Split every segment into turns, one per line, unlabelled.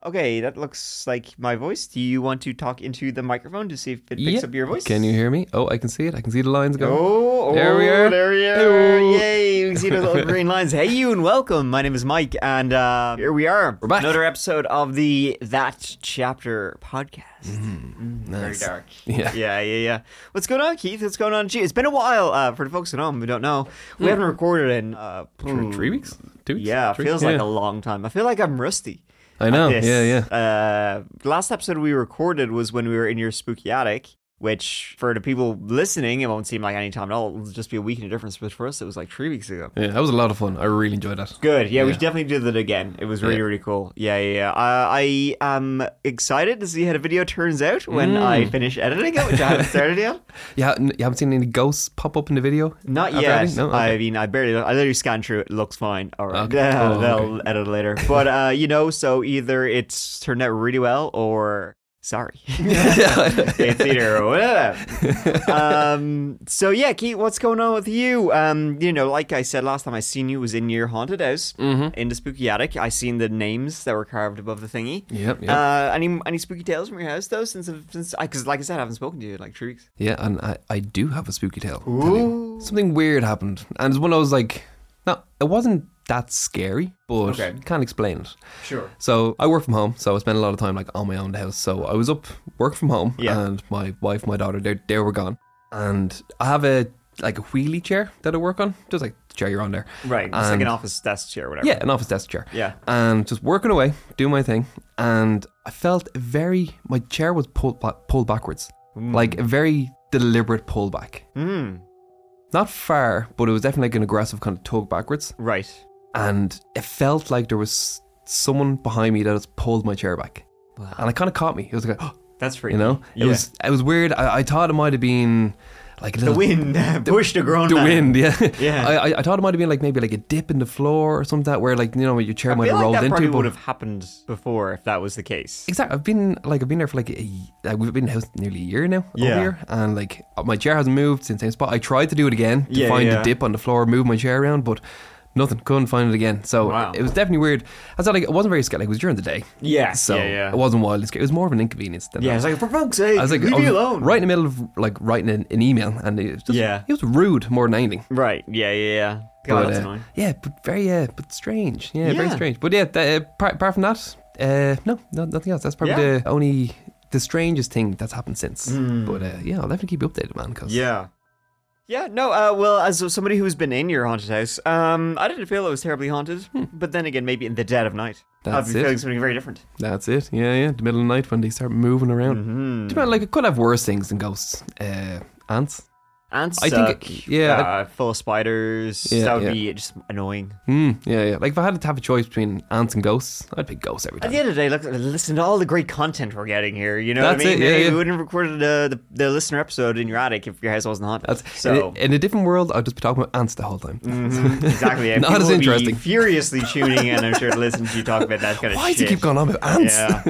Okay, that looks like my voice. Do you want to talk into the microphone to see if it picks up your voice?
Can you hear me? Oh, I can see it. I can see the lines going.
Oh,
there we are.
There we are.
Hello.
Yay, you can see the little green lines. Hey, you, and welcome. My name is Mike, and here we are.
We're back.
Another episode of the That Chapter podcast.
Nice.
Very dark.
Yeah.
Yeah. What's going on, Keith? What's going on? Gee, it's been a while for the folks at home who don't know. We haven't recorded in
3 weeks? 2 weeks?
Yeah, it
3?
feels like a long time. I feel like I'm rusty.
I know.
At this.
Yeah.
The last episode we recorded was when we were in your spooky attic, which for the people listening, it won't seem like any time at all. It'll just be a week in a difference. But for us, it was like 3 weeks ago.
Yeah, that was a lot of fun. I really enjoyed that.
Good. Yeah, we
Yeah.
should definitely do that again. It was really,
Yeah.
really cool. Yeah. I am excited to see how the video turns out when I finish editing it, which I haven't started yet.
Yeah, you haven't seen any ghosts pop up in the video?
Not
after
yet.
editing? No? Okay.
I mean, I literally scanned through it. It looks fine. All right.
Okay. Oh,
They'll
okay.
edit it later. But, so either it's turned out really well or sorry. It's either whatever. So, yeah, Keith, what's going on with you? Like I said last time I seen you was in your haunted house in the spooky attic. I seen the names that were carved above the thingy.
Yep.
Any spooky tales from your house, though? Since because like I said, I haven't spoken to you in like 3 weeks.
Yeah, and I do have a spooky tale. I'll
Ooh.
tell you. Something weird happened. And it's when I was like, no, it wasn't that scary, but
Okay.
can't explain it.
Sure.
So I work from home, so I spend a lot of time like on my own in the house. So I was up work from home,
Yeah.
and my wife, my daughter, they were gone, and I have a wheelie chair that I work on, just like the chair you're on there.
Right. It's like an office desk chair or whatever.
Yeah, an office desk chair.
Yeah.
And just working away, doing my thing, and I felt my chair was pulled backwards, like a very deliberate pullback. Not far, but it was definitely like an aggressive kind of tug backwards.
Right.
And it felt like there was someone behind me that has pulled my chair back.
Wow.
And it kind of caught me. It was like, oh,
That's freaky.
you know,
Yeah.
it was weird. I thought it might have been like a
The
little,
wind pushed a grown
the
man.
wind, yeah.
Yeah.
I thought it might have been like maybe like a dip in the floor or something, that where like, you know, your chair
I
might
feel
have
like
rolled
that probably
into.
would
But
have happened before if that was the case.
exactly, I've been there for like we've been in the house nearly a year now,
Yeah.
over here, and like my chair hasn't moved since the same spot. I tried to do it again to
Yeah,
find
yeah.
the dip on the floor, move my chair around, but nothing, couldn't find it again. So
Wow.
it was definitely weird. I thought like it wasn't very scary. Like, it was during the day,
Yeah.
so
yeah.
it wasn't wildly scary. It was more of an inconvenience than
Yeah,
that.
it's like, for fuck's sake,
I was like,
leave me alone.
right in the middle of like writing an email, and it was just,
Yeah.
it was rude more than anything.
Right. Yeah. God,
But,
that's annoying.
yeah, but very, but strange. Yeah, very
Yeah.
strange. But yeah, apart from that, no, nothing else. That's probably
Yeah.
the strangest thing that's happened since. But yeah, I'll definitely keep you updated, man. Cause
Yeah. Yeah, no, well, as somebody who's been in your haunted house, I didn't feel it was terribly haunted. But then again, maybe in the dead of night, I'd
That's
be
it.
feeling something very different.
that's it. Yeah, the middle of the night when they start moving around. Like, it could have worse things than ghosts. Ants.
Ants
I
suck.
think
full of spiders.
Yeah,
that would
yeah.
be just annoying.
Yeah. Like, if I had to have a choice between ants and ghosts, I'd pick ghosts every
At
time.
the end of the day, look, listen to all the great content we're getting here. You know
That's
what I mean?
it, yeah,
Maybe
yeah.
we wouldn't have recorded the listener episode in your attic if your house wasn't haunted.
That's
So
in a different world. I'd just be talking about ants the whole time.
exactly. Yeah.
Not
People
as
would be
interesting.
furiously tuning in, I'm sure, to listen to you talk about that kind of
Why
shit.
does it keep going on about ants?
Yeah.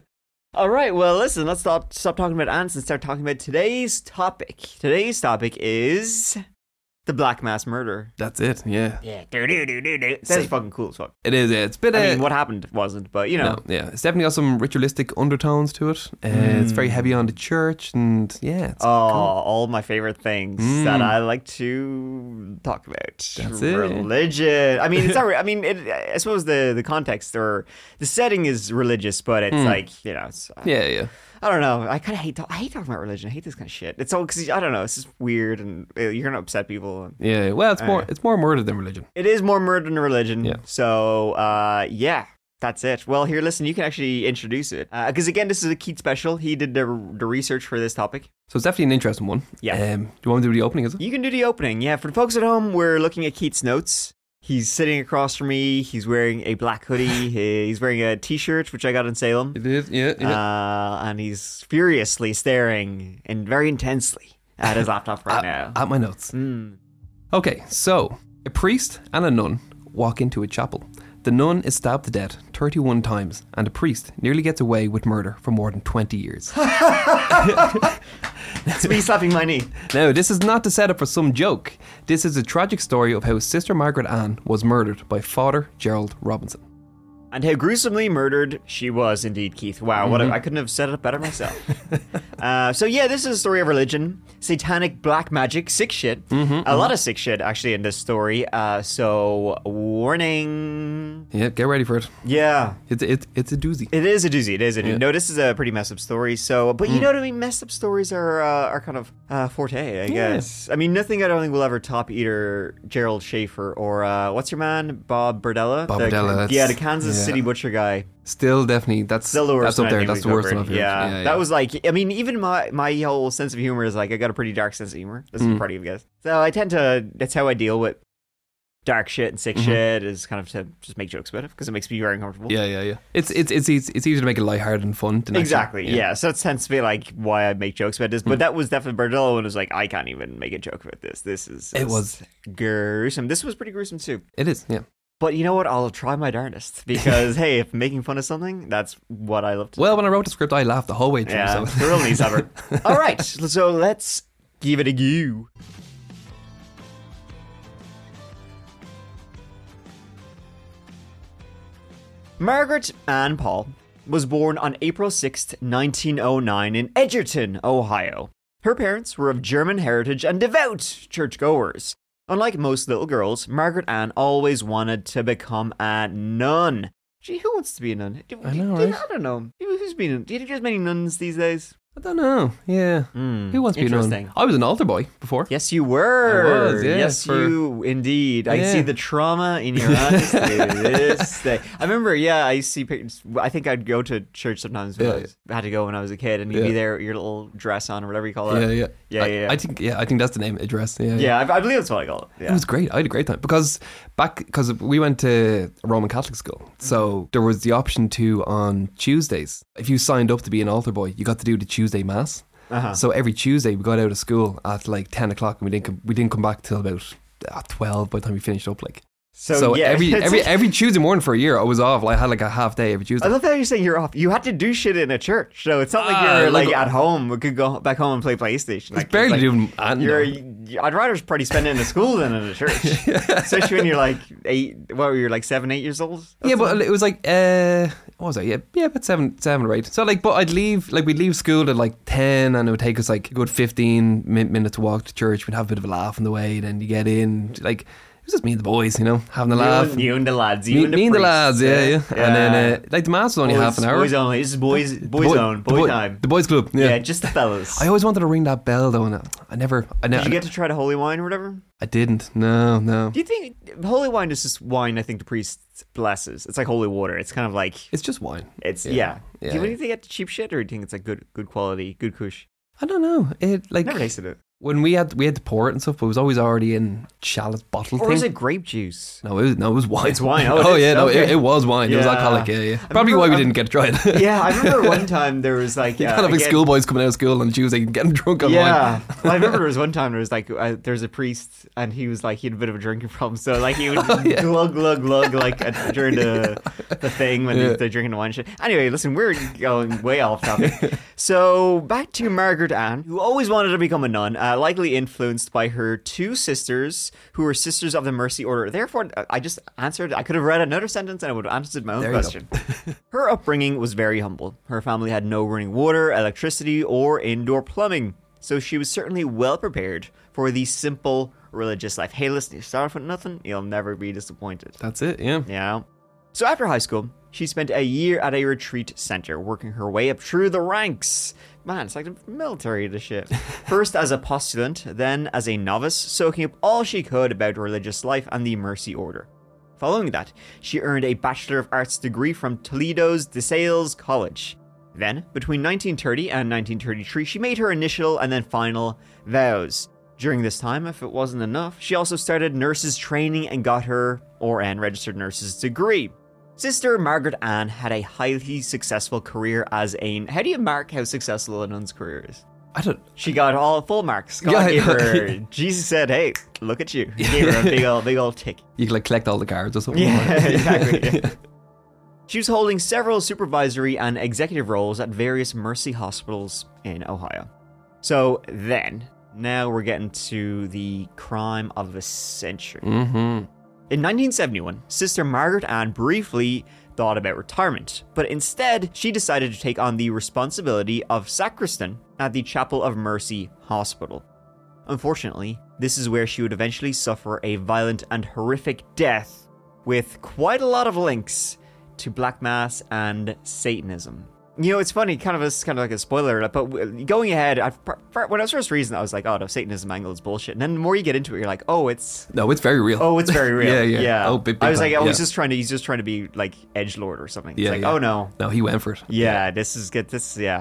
All right. Well, listen. Let's stop talking about ants and start talking about today's topic. Today's topic is the Black Mass murder.
That's it. Yeah,
Yeah. That's
Sick.
fucking cool as fuck.
it is. Yeah. It's a bit.
I mean, what happened wasn't, but you know.
No, yeah, it's definitely got some ritualistic undertones to it. It's very heavy on the church, and yeah, it's
All my favorite things that I like to talk about.
That's it.
Religion. I mean, it's not. I mean, I suppose the context or the setting is religious, but it's like, you know. It's,
yeah.
I don't know. I kind of hate talking about religion. I hate this kind of shit. It's all because I don't know. It's just weird, and you're gonna upset people.
Yeah, well, it's more murder than religion.
It is more murder than religion.
Yeah.
So, yeah. That's it. Well, here, listen, you can actually introduce it. Because, again, this is a Keith special. He did the research for this topic.
So it's definitely an interesting one.
Yeah.
Do you want to do the opening, is it?
You can do the opening. Yeah, for the folks at home, we're looking at Keith's notes. He's sitting across from me. He's wearing a black hoodie. He's wearing a t-shirt, which I got in Salem.
It is, yeah.
And he's furiously staring and very intensely at his laptop right now.
At my notes. Okay, so a priest and a nun walk into a chapel. The nun is stabbed to death 31 times, and the priest nearly gets away with murder for more than 20 years.
It's me slapping my knee.
Now, this is not the setup for some joke. This is a tragic story of how Sister Margaret Ann was murdered by Father Gerald Robinson.
and how gruesomely murdered she was indeed, Keith. Wow, I couldn't have said it better myself. So yeah, this is a story of religion, satanic black magic, sick shit. A lot of sick shit actually in this story. So warning.
Yeah, get ready for it.
Yeah.
It's a doozy.
It is a doozy.
Yeah.
No, this is a pretty messed up story. So, but you know what I mean? Messed up stories are kind of forte, I guess. I mean, nothing I don't think will ever top either Gerald Schaefer or what's your man? Bob Berdella?
Bob Berdella.
Yeah, the Kansas City Butcher guy.
Still, definitely, that's
Still the worst.
That's up there.
one I
That's
think
the
we've
worst one I've
covered.
heard.
Yeah, that was like, I mean, even my whole sense of humor is like, I got a pretty dark sense of humor. This is part of you guys. So I tend to, that's how I deal with dark shit and sick shit, is kind of to just make jokes about it because it makes me very uncomfortable.
Yeah. It's easy to make it lighthearted and fun.
Exactly. Yeah. So it tends to be like why I make jokes about this, but that was definitely Berdella when it was like, I can't even make a joke about this. It was gruesome. This was pretty gruesome too.
It is. Yeah.
But you know what? I'll try my darndest because hey, if making fun of something, that's what I love to do.
Well, when I wrote the script, I laughed the whole way through.
Yeah,
So.
the real knees ever. All right, so let's give it a go. Margaret Ann Paul was born on April 6th, 1909 in Edgerton, Ohio. Her parents were of German heritage and devout churchgoers. Unlike most little girls, Margaret Ann always wanted to become a nun. Gee, who wants to be a nun?
I know, right?
I don't know. Who's been a nun? Do you think there's many nuns these days?
I don't know. Yeah. Who wants to be
interesting.
known? I was an altar boy before.
Yes, you were.
I was, yeah,
yes, you indeed. I
Yeah.
see the trauma in your eyes to this day. I remember, I see pictures. I think I'd go to church sometimes when I had to go when I was a kid, and you'd be there with your little dress on or whatever you call it.
Yeah. I think that's the name. Address. Yeah.
Yeah, I believe that's what I call it. Yeah.
It was great. I had a great time because we went to a Roman Catholic school, so there was the option to on Tuesdays. If you signed up to be an altar boy, you got to do the Tuesday mass. So every Tuesday we got out of school at like 10 o'clock, and we didn't come back till about 12 by the time we finished up. Like. So every Tuesday morning for a year I was off. I had like a half day every Tuesday.
I love how you're saying you're off. You had to do shit in a church, so it's not like you're like at home. We could go back home and play PlayStation.
It's barely doing.
I'd rather probably spend it in a school than in a church, especially when you're like 8. What were you like 7, 8 years old?
But it was like what was I? Yeah, about 7 or 8. So like, but we'd leave school at like 10, and it would take us like a good 15 minutes to walk to church. We'd have a bit of a laugh on the way, then you get in like. It was just me and the boys, having a laugh.
You and the lads.
Me and the lads, yeah. And then, like, the mass was only half an hour.
Boys only. This is boys zone. Boy time.
The boys club, yeah.
Yeah, just the fellas.
I always wanted to ring that bell, though, and I never.
Did you get to try the holy wine or whatever?
I didn't. No.
Do you think holy wine is just wine? I think the priest blesses. It's like holy water. It's kind of like
it's just wine.
It's Do you think they get the cheap shit, or do you think it's like good quality, good kush?
I don't know. It like
never tasted it.
When we had to pour it and stuff, but it was always already in chalice bottle
or
thing.
Is it grape juice?
No, it was wine.
It's wine.
It was wine. It was alcoholic. Yeah. Probably why we didn't get to try it.
Yeah, I remember one time there was like
kind of like schoolboys coming out of school on Tuesday getting drunk on wine.
Yeah, well, I remember there was one time there was like there's a priest and he was like he had a bit of a drinking problem, so like he would glug like during the thing when they're drinking the wine shit. Anyway, listen, we're going way off topic. So back to Margaret Ann, who always wanted to become a nun, likely influenced by her 2 sisters who were Sisters of the Mercy Order. Therefore, I just answered. I could have read another sentence and I would have answered my own question. Her upbringing was very humble. Her family had no running water, electricity, or indoor plumbing, so she was certainly well prepared for the simple religious life. Hey, listen, you start off with nothing, you'll never be disappointed.
That's it, yeah.
Yeah. So after high school, she spent a year at a retreat center, working her way up through the ranks. Man, it's like the military, the shit. First as a postulant, then as a novice, soaking up all she could about religious life and the Mercy Order. Following that, she earned a Bachelor of Arts degree from Toledo's De Sales College. Then, between 1930 and 1933, she made her initial and then final vows. During this time, if it wasn't enough, she also started nurses training and got her RN registered nurse's degree. Sister Margaret Ann had a highly successful career as a... How do you mark how successful a nun's career is?
I don't...
She got all full marks. God gave her... Jesus said, hey, look at you. He gave her a big old tick.
You can like collect all the cards or something.
Yeah, exactly. Yeah. She was holding several supervisory and executive roles at various Mercy hospitals in Ohio. So then, now we're getting to the crime of the century.
Mm-hmm.
In 1971, Sister Margaret Ann briefly thought about retirement, but instead she decided to take on the responsibility of sacristan at the Chapel of Mercy Hospital. Unfortunately, this is where she would eventually suffer a violent and horrific death with quite a lot of links to Black Mass and Satanism. You know, it's funny, kind of like a spoiler, but going ahead, when I was first reading, I was like, oh, no, Satanism angle is bullshit. And then the more you get into it, you're like, oh, it's...
No, it's very real.
Oh, it's very real.
yeah. Oh, big
I was
time.
like, oh,
Yeah.
he's just trying to be like edgelord or something. It's
Yeah,
like,
yeah.
oh, no.
No, he went for it.
Yeah, this is good. Yeah.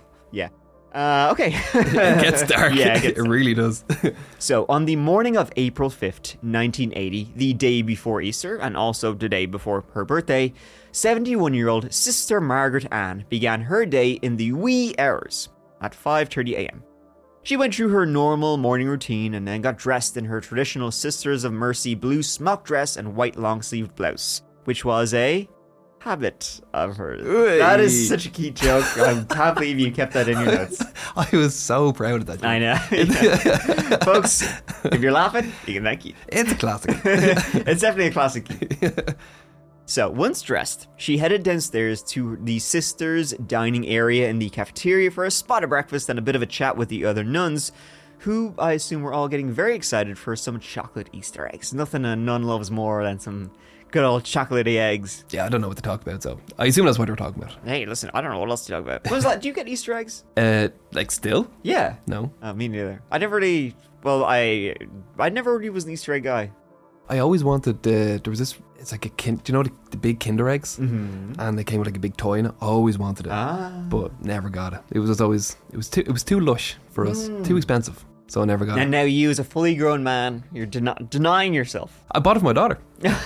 Okay.
It gets dark.
Yeah,
it really does.
So, on the morning of April 5th, 1980, the day before Easter, and also the day before her birthday, 71-year-old Sister Margaret Ann began her day in the wee hours at 5:30 a.m. She went through her normal morning routine and then got dressed in her traditional Sisters of Mercy blue smock dress and white long-sleeved blouse, which was a habit of hers.
Oy.
That is such a key joke. I can't believe you kept that in your notes.
I was so proud of that joke.
I know. Yeah. Folks, if you're laughing, you can thank you.
It's a classic.
It's definitely a classic key. So, once dressed, she headed downstairs to the sisters' dining area in the cafeteria for a spot of breakfast and a bit of a chat with the other nuns, who I assume were all getting very excited for some chocolate Easter eggs. Nothing a nun loves more than some good old chocolatey eggs.
Yeah, I don't know what to talk about, so I assume that's what we're talking about.
Hey, listen, I don't know what else to talk about. What was that? Do you get Easter eggs?
Like still?
Yeah.
No.
Me neither. I never really... Well, I never really was an Easter egg guy.
I always wanted there was this, it's like a do you know the big Kinder eggs?
Mm-hmm.
And they came with like a big toy in it. I always wanted it, but never got it. It was too lush for us, too expensive, so I never got
And
it.
now you, as a fully grown man, you're denying yourself.
I bought it for my daughter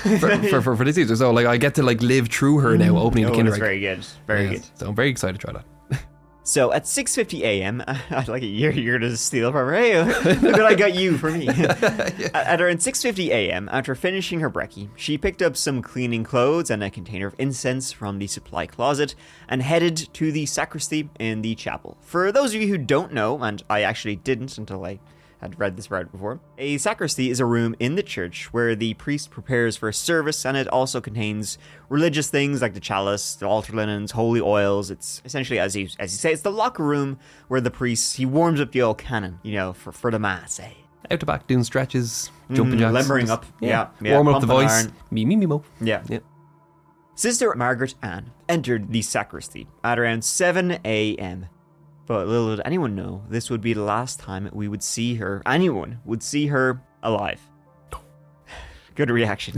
for this Easter, so like I get to like live through her now, opening the Kinder
that's
egg.
very good. Very good.
So I'm very excited to try that.
So at 6:50 a.m., I like it. You're going to steal from her. Hey, look what I got you for me. At around 6:50 a.m., after finishing her brekkie, she picked up some cleaning clothes and a container of incense from the supply closet and headed to the sacristy in the chapel. For those of you who don't know, and I actually didn't until I had read this right before, a sacristy is a room in the church where the priest prepares for a service, and it also contains religious things like the chalice, the altar linens, holy oils. It's essentially, as you say, it's the locker room where the priest, he warms up the old canon, for the mass, eh?
Out the back doing stretches, jumping jacks,
limbering
just-
up, yeah,
warming up the
pumping
voice.
iron.
Me mo.
Yeah.
Yeah.
Sister Margaret Ann entered the sacristy at around 7 a.m. But little did anyone know, this would be the last time anyone would see her alive. Good reaction.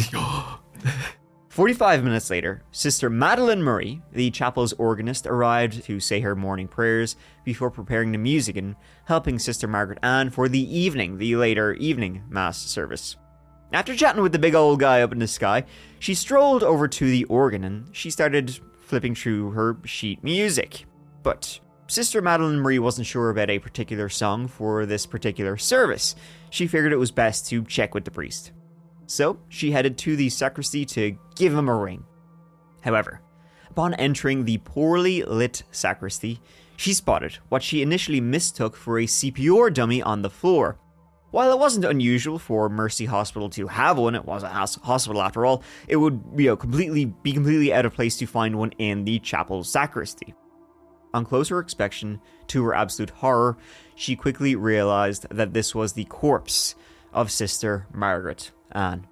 45 minutes later, Sister Madeline Murray, the chapel's organist, arrived to say her morning prayers before preparing the music and helping Sister Margaret Ann for the later evening mass service. After chatting with the big old guy up in the sky, she strolled over to the organ and she started flipping through her sheet music. But Sister Madeline Murray wasn't sure about a particular song for this particular service. She figured it was best to check with the priest. So she headed to the sacristy to give him a ring. However, upon entering the poorly lit sacristy, she spotted what she initially mistook for a CPR dummy on the floor. While it wasn't unusual for Mercy Hospital to have one, it was a hospital after all, it would be completely out of place to find one in the chapel sacristy. On closer inspection, to her absolute horror, she quickly realized that this was the corpse of Sister Margaret Ann.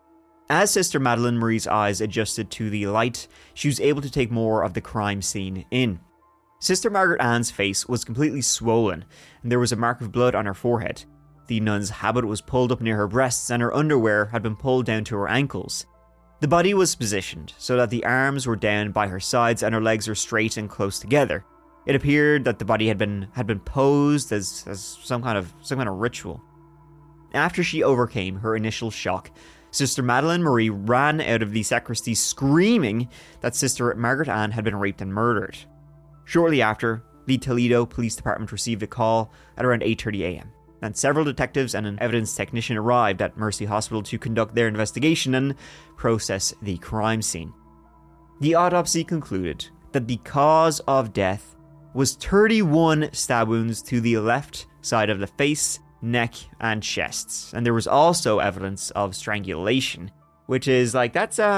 As Sister Madeline Murray's eyes adjusted to the light, she was able to take more of the crime scene in. Sister Margaret Ann's face was completely swollen, and there was a mark of blood on her forehead. The nun's habit was pulled up near her breasts, and her underwear had been pulled down to her ankles. The body was positioned so that the arms were down by her sides and her legs were straight and close together. It appeared that the body had been posed as some kind of ritual. After she overcame her initial shock, Sister Madeline Murray ran out of the sacristy screaming that Sister Margaret Ann had been raped and murdered. Shortly after, the Toledo Police Department received a call at around 8:30 a.m. and several detectives and an evidence technician arrived at Mercy Hospital to conduct their investigation and process the crime scene. The autopsy concluded that the cause of death was 31 stab wounds to the left side of the face, neck, and chests. And there was also evidence of strangulation, which is like, that's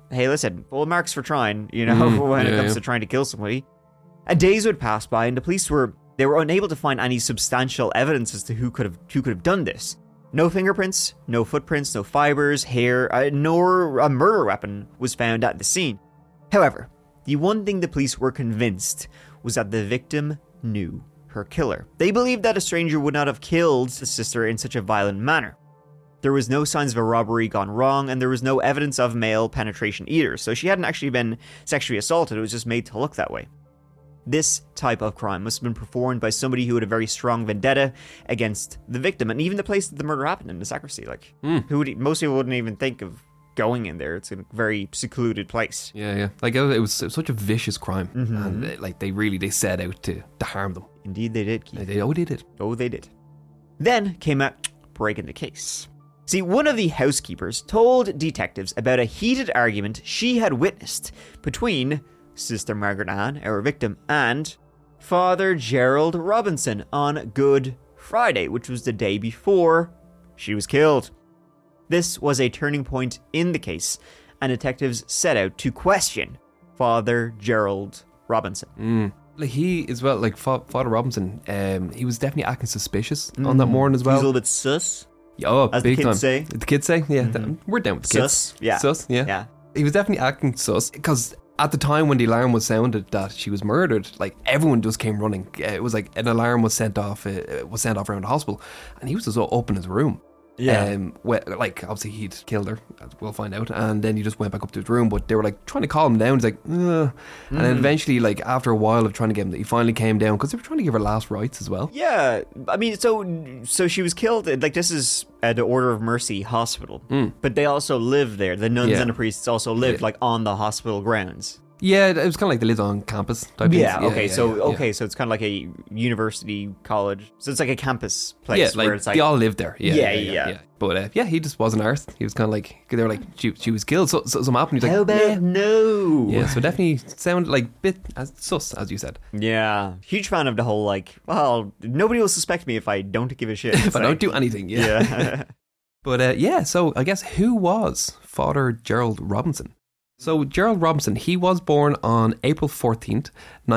hey, listen, full marks for trying, when it comes to trying to kill somebody. And days would pass by, and the police were unable to find any substantial evidence as to who could have done this. No fingerprints, no footprints, no fibers, hair, nor a murder weapon was found at the scene. However, the one thing the police were convinced was that the victim knew her killer. They believed that a stranger would not have killed the sister in such a violent manner. There was no signs of a robbery gone wrong, and there was no evidence of male penetration either, so she hadn't actually been sexually assaulted, it was just made to look that way. This type of crime must have been performed by somebody who had a very strong vendetta against the victim, and even the place that the murder happened in, the sacristy. Most people wouldn't even think of going in there. It's a very secluded place.
Yeah. Like, it was such a vicious crime, and they set out to harm them.
Indeed, they did. Keith.
They did.
Oh, they did. Then came a break in the case. See, one of the housekeepers told detectives about a heated argument she had witnessed between Sister Margaret Ann, our victim, and Father Gerald Robinson on Good Friday, which was the day before she was killed. This was a turning point in the case, and detectives set out to question Father Gerald Robinson.
Like, he as well, like Father Robinson, he was definitely acting suspicious on that morning as well.
He was a little bit sus.
Oh,
as
big
the kids
time.
say.
The kids say, yeah, we're down with the kids.
Sus, yeah.
Sus, yeah. He was definitely acting sus, because at the time when the alarm was sounded that she was murdered, like, everyone just came running. It was like an alarm was sent off around the hospital, and he was just up in his room.
Yeah.
Like, obviously he'd killed her, as we'll find out, and then he just went back up to his room, but they were like trying to calm him down. He's like, ugh. And then eventually, like, after a while of trying to get him, he finally came down, because they were trying to give her last rites as well.
Yeah, I mean, so she was killed. Like, this is the Order of Mercy Hospital, but they also lived there. The nuns and the priests also lived like on the hospital grounds.
Yeah, it was kind of like they lived on campus type things.
So it's kind of like a university college. So it's like a campus place.
Yeah, like,
where it's like
they all lived there.
Yeah.
But he just wasn't arsed. He was kind of like, they were like, she was killed. So something happened. He's like,
how about no?
Yeah, so definitely sounded like a bit sus, as you said.
Yeah, huge fan of the whole, like, well, nobody will suspect me if I don't give a shit.
If I don't do anything, yeah. But so I guess, who was Father Gerald Robinson? So Gerald Robinson, he was born on April 14th,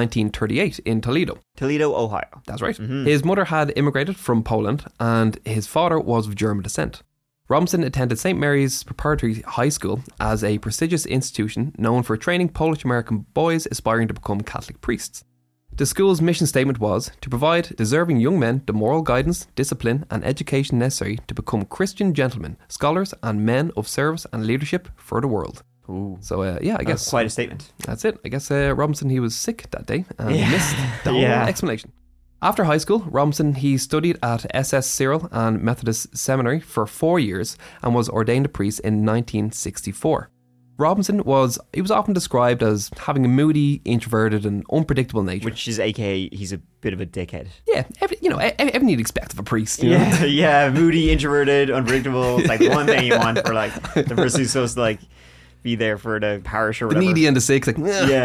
1938 in Toledo,
Ohio.
That's right. His mother had immigrated from Poland, and his father was of German descent. Robinson attended St. Mary's Preparatory High School as a prestigious institution known for training Polish-American boys aspiring to become Catholic priests. The school's mission statement was to provide deserving young men the moral guidance, discipline, and education necessary to become Christian gentlemen, scholars, and men of service and leadership for the world.
Ooh.
So, I guess...
That's quite a statement.
That's it. I guess Robinson, he was sick that day and missed the whole explanation. After high school, Robinson, he studied at SS Cyril and Methodist Seminary for 4 years and was ordained a priest in 1964. Robinson was often described as having a moody, introverted, and unpredictable nature.
Which is aka he's a bit of a dickhead.
Yeah, everything you'd expect of a priest. You know?
Yeah, moody, introverted, unpredictable. It's like one thing you want for like the person who's supposed to like be there for the parish or whatever.
The needy and the sick, like,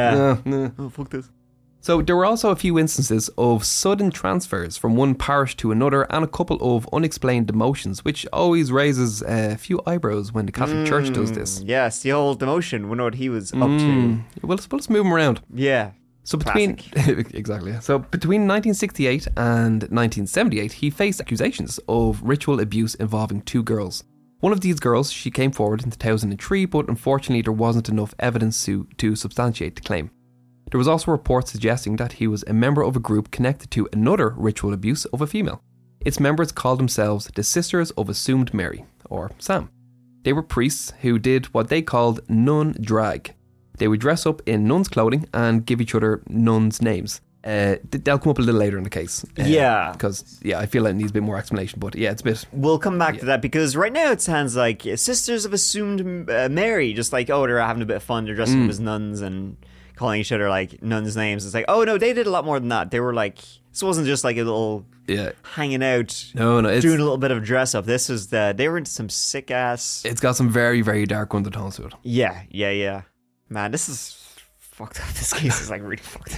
oh, fuck this.
So there were also a few instances of sudden transfers from one parish to another and a couple of unexplained demotions, which always raises a few eyebrows when the Catholic Church does this.
Yes, the old demotion. We know what he was up to.
Well, let's move him around.
Yeah.
So between exactly. So between 1968 and 1978, he faced accusations of ritual abuse involving 2 girls. One of these girls, she came forward in 2003, but unfortunately there wasn't enough evidence to substantiate the claim. There was also reports suggesting that he was a member of a group connected to another ritual abuse of a female. Its members called themselves the Sisters of Assumed Mary, or SAM. They were priests who did what they called nun drag. They would dress up in nuns' clothing and give each other nuns' names. They'll come up a little later in the case. Because, I feel like it needs a bit more explanation, but it's a bit...
We'll come back to that, because right now it sounds like Sisters of Assumed Mary, just like, they're having a bit of fun, they're dressing up as nuns and calling each other, like, nuns' names. It's like, oh, no, they did a lot more than that. They were like... This wasn't just like a little hanging out, doing a little bit of dress up. This was they were into some sick ass...
It's got some very, very dark undertones to it.
Yeah. Man, this is... fucked up. This case is like really fucked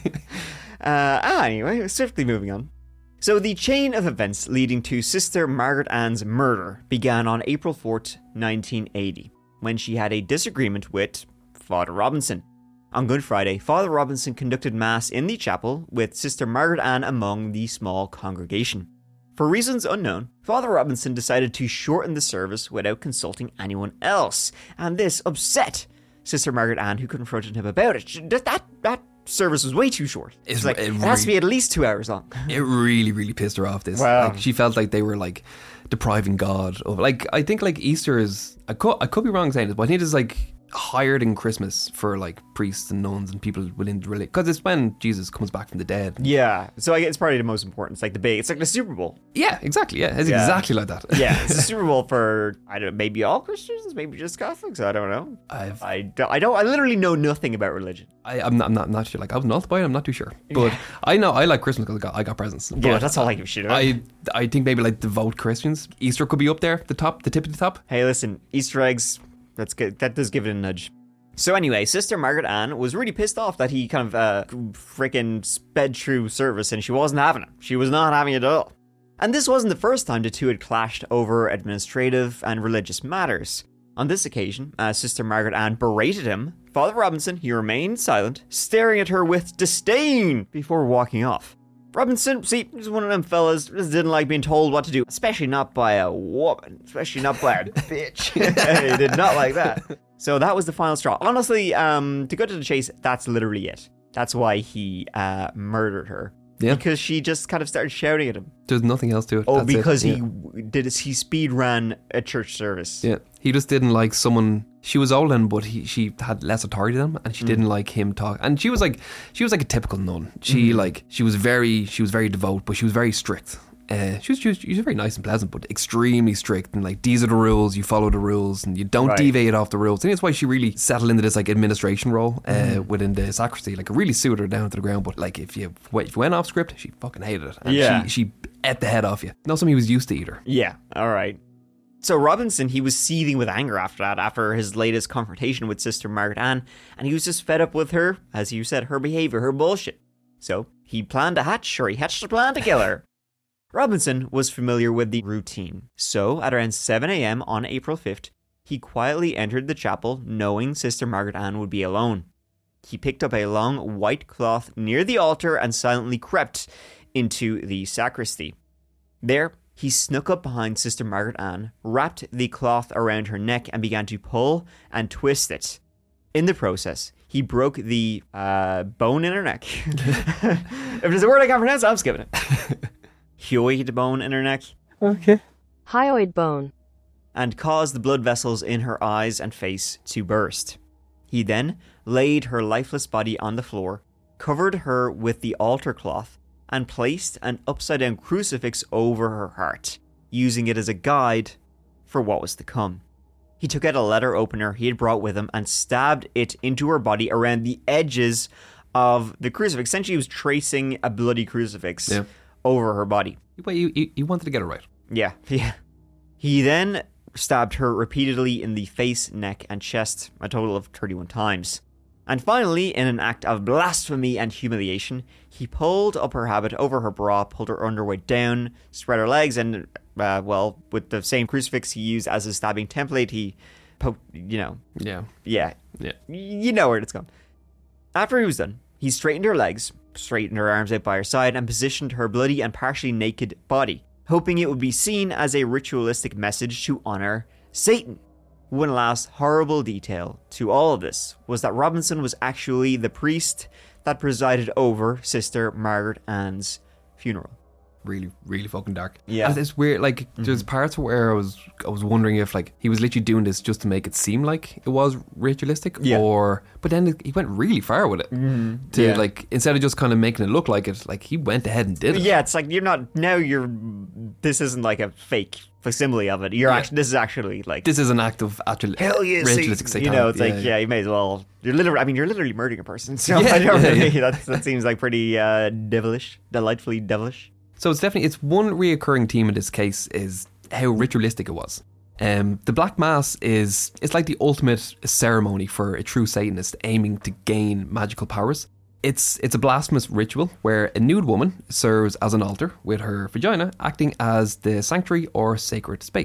up. Anyway, swiftly moving on. So the chain of events leading to Sister Margaret Ann's murder began on April 4th, 1980. when she had a disagreement with Father Robinson. On Good Friday, Father Robinson conducted Mass in the chapel with Sister Margaret Ann among the small congregation. For reasons unknown, Father Robinson decided to shorten the service without consulting anyone else, and this upset Sister Margaret Ann, who confronted him about it. That service was way too short. It has to be at least 2 hours long.
It really, really pissed her off. This,
wow.
Like, she felt like they were like depriving God of. Like, I think like Easter is. I could be wrong saying this, but I think it's like higher than Christmas for like priests and nuns and people willing to relate, because it's when Jesus comes back from the dead.
Yeah, so I guess it's probably the most important. It's like it's like the Super Bowl.
Yeah, exactly. Yeah, it's exactly like that.
Yeah, it's the Super Bowl for maybe all Christians, maybe just Catholics. I don't know. I literally know nothing about religion.
I'm not sure. Like, I was not by it. I'm not too sure, but I know I like Christmas because I got presents. But
yeah, that's all I give a shit about.
I think maybe like devout Christians, Easter could be up there, the tip of the top.
Hey, listen, Easter eggs. That's good. That does give it a nudge. So anyway, Sister Margaret Ann was really pissed off that he kind of freaking sped through service, and she wasn't having it. She was not having it at all. And this wasn't the first time the two had clashed over administrative and religious matters. On this occasion, as Sister Margaret Ann berated him, Father Robinson, he remained silent, staring at her with disdain before walking off. Robinson, see, was one of them fellas just didn't like being told what to do, especially not by a woman, especially not by a bitch. He did not like that. So that was the final straw. Honestly, to go to the chase, that's literally it. That's why he murdered her. Yeah. Because she just kind of started shouting at him.
There's nothing else to it.
Oh, that's because he speed ran a church service.
Yeah. He just didn't like someone. She was older, but she had less authority than him, and she didn't like him talk. And she was like a typical nun. She was very devout, but she was very strict. She was very nice and pleasant, but extremely strict, and like, these are the rules, you follow the rules, and you don't deviate off the rules. I think that's why she really settled into this like administration role within the sacristy. Like, it really suited her down to the ground. But like, if you went off script, she fucking hated it. And she ate the head off you. Not something he was used to either.
Yeah, all right. So Robinson, he was seething with anger after that, after his latest confrontation with Sister Margaret Ann, and he was just fed up with her, as you said, her behaviour, her bullshit. So he planned he hatched a plan to kill her. Robinson was familiar with the routine, so at around 7 a.m. on April 5th, he quietly entered the chapel knowing Sister Margaret Ann would be alone. He picked up a long white cloth near the altar and silently crept into the sacristy. There, he snuck up behind Sister Margaret Ann, wrapped the cloth around her neck and began to pull and twist it. In the process, he broke the bone in her neck. If there's a word I can't pronounce, I'm skipping it. Hyoid bone in her neck.
Okay.
Hyoid bone.
And caused the blood vessels in her eyes and face to burst. He then laid her lifeless body on the floor, covered her with the altar cloth, and placed an upside-down crucifix over her heart, using it as a guide for what was to come. He took out a letter opener he had brought with him and stabbed it into her body around the edges of the crucifix. Essentially, he was tracing a bloody crucifix over her body.
Wait, you wanted to get it right.
Yeah. He then stabbed her repeatedly in the face, neck, and chest, a total of 31 times. And finally, in an act of blasphemy and humiliation, he pulled up her habit over her bra, pulled her underwear down, spread her legs, and, with the same crucifix he used as his stabbing template, he poked, Yeah. You know where it's gone. After he was done, he straightened her legs, straightened her arms out by her side, and positioned her bloody and partially naked body, hoping it would be seen as a ritualistic message to honor Satan. One last horrible detail to all of this was that Robinson was actually the priest that presided over Sister Margaret Ann's funeral.
Really, really fucking dark.
Yeah.
And it's weird, like, there's parts where I was wondering if, like, he was literally doing this just to make it seem like it was ritualistic, but then he went really far with it. Like, instead of just kind of making it look like it, like, he went ahead and did it.
Yeah, it's like, this isn't like a fake facsimile of it. This is actually like,
this is an act of actual ritualistic satanic.
It's like, you may as well. You're literally murdering a person. So I don't really. That seems like pretty delightfully devilish.
So it's one reoccurring theme in this case is how ritualistic it was. The Black Mass it's like the ultimate ceremony for a true Satanist aiming to gain magical powers. It's a blasphemous ritual where a nude woman serves as an altar with her vagina acting as the sanctuary or sacred space.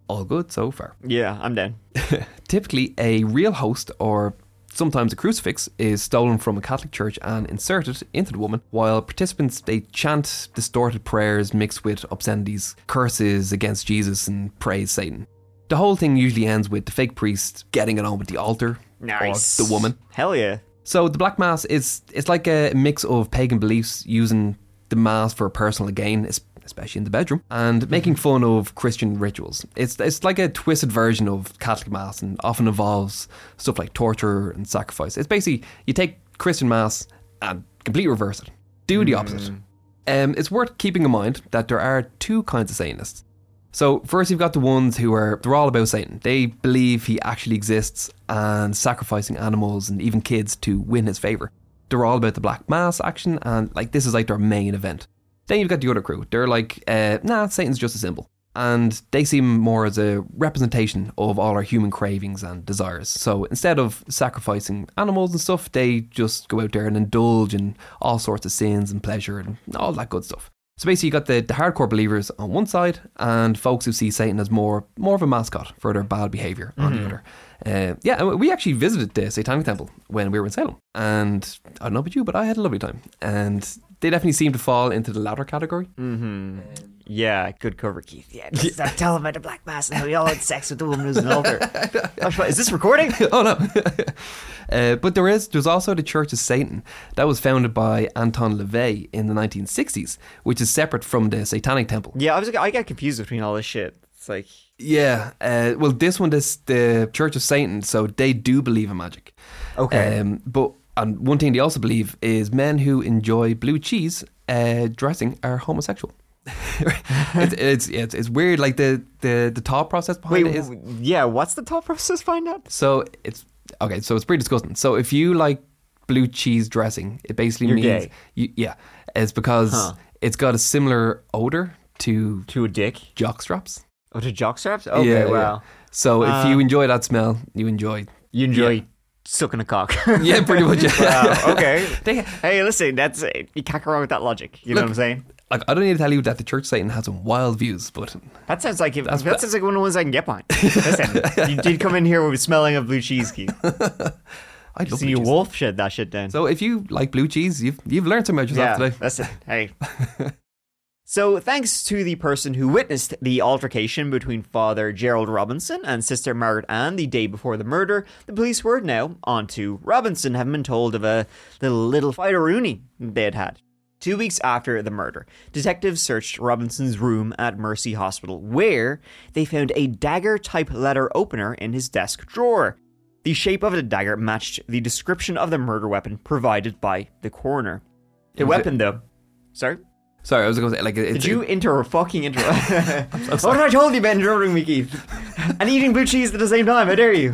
All good so far.
Yeah, I'm down.
Typically, a real host or sometimes a crucifix is stolen from a Catholic church and inserted into the woman, while participants, they chant distorted prayers mixed with obscenities, curses against Jesus and praise Satan. The whole thing usually ends with the fake priest getting it on with the altar,
Nice.
or the woman.
Hell yeah.
So the Black Mass it's like a mix of pagan beliefs using the Mass for personal gain, especially in the bedroom, and making fun of Christian rituals. It's like a twisted version of Catholic Mass and often involves stuff like torture and sacrifice. It's basically, you take Christian Mass and completely reverse it. Do the opposite. It's worth keeping in mind that there are two kinds of Satanists. So first you've got the ones they're all about Satan. They believe he actually exists and sacrificing animals and even kids to win his favour. They're all about the Black Mass action, and like this is like their main event. Then you've got the other crew. They're like, Satan's just a symbol. And they see him more as a representation of all our human cravings and desires. So instead of sacrificing animals and stuff, they just go out there and indulge in all sorts of sins and pleasure and all that good stuff. So basically you got the hardcore believers on one side and folks who see Satan as more of a mascot for their bad behaviour on the other. We actually visited the Satanic Temple when we were in Salem. And I don't know about you, but I had a lovely time. And they definitely seem to fall into the latter category.
Yeah, good cover, Keith. Yeah, just tell them about the Black Mass and how we all had sex with the woman who's an altar. Is this recording?
Oh no. But there's also the Church of Satan that was founded by Anton LaVey in the 1960s, which is separate from the Satanic Temple.
Yeah, I get confused between all this shit. It's like,
yeah, well, the Church of Satan, so they do believe in magic.
Okay.
And one thing they also believe is men who enjoy blue cheese dressing are homosexual. it's weird, like the thought process behind it is.
Yeah, what's the thought process behind that?
So it's pretty disgusting. So if you like blue cheese dressing, it basically means
gay.
It's because it's got a similar odor to
a dick,
jockstraps.
Oh, to jockstraps? Okay, wow.
Yeah. So if you enjoy that smell, you enjoy
sucking a cock.
Yeah, pretty much.
Wow, okay. Hey, listen, that's you can't go wrong with that logic. You know what I'm saying?
Like, I don't need to tell you that the Church of Satan has some wild views, but
that sounds like one of the ones I can get behind. Listen, you did come in here with smelling of blue cheese, Keith.
I love
see you wolf shed that shit down.
So if you like blue cheese, you've learned something about yourself today.
Listen, hey. So, thanks to the person who witnessed the altercation between Father Gerald Robinson and Sister Margaret Ann the day before the murder, the police were now on to Robinson, having been told of a little fight-a-rooney they had had. 2 weeks after the murder, detectives searched Robinson's room at Mercy Hospital, where they found a dagger-type letter opener in his desk drawer. The shape of the dagger matched the description of the murder weapon provided by the coroner. The weapon, though... Sorry?
Sorry, I was going to say, like...
Did you fucking interrupt? What have I told you about interrupting me, Keith? And eating blue cheese at the same time, how dare you?